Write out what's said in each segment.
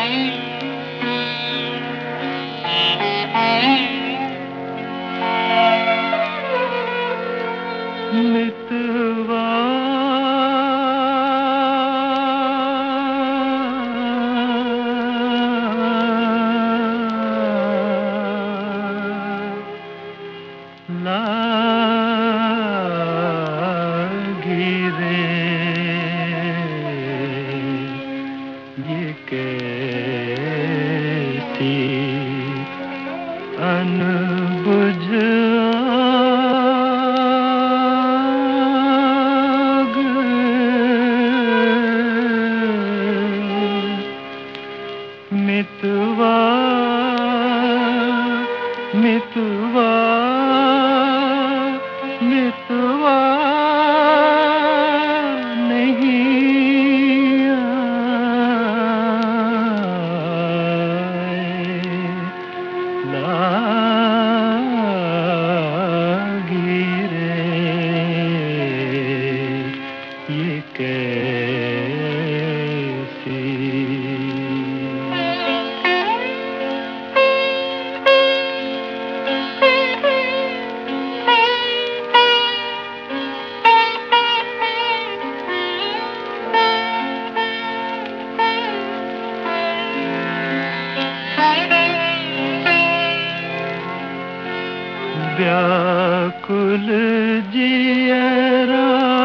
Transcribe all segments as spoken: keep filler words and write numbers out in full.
मितवा लागी रे ये कैसी अनबुझ आग, मितवा मितवा मितवा नहीं आए, लागी रे ये कैसी। व्याकुल जियरा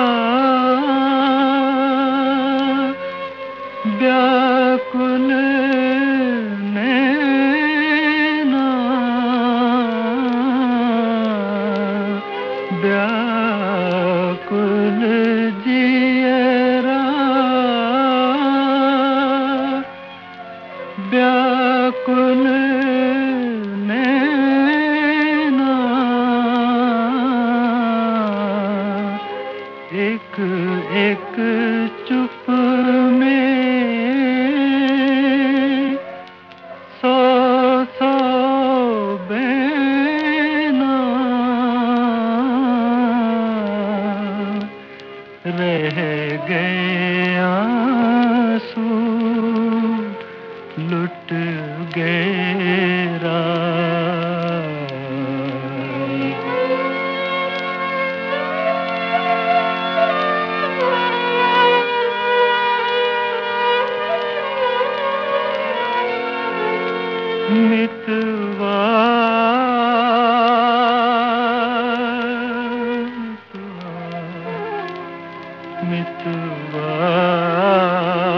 व्याकुल नैना, व्याकुल जियरा व्याकुल एक एक चुप में सौ सौ बैना, रह गए आंसू लुट गए राह। मितवा मितवा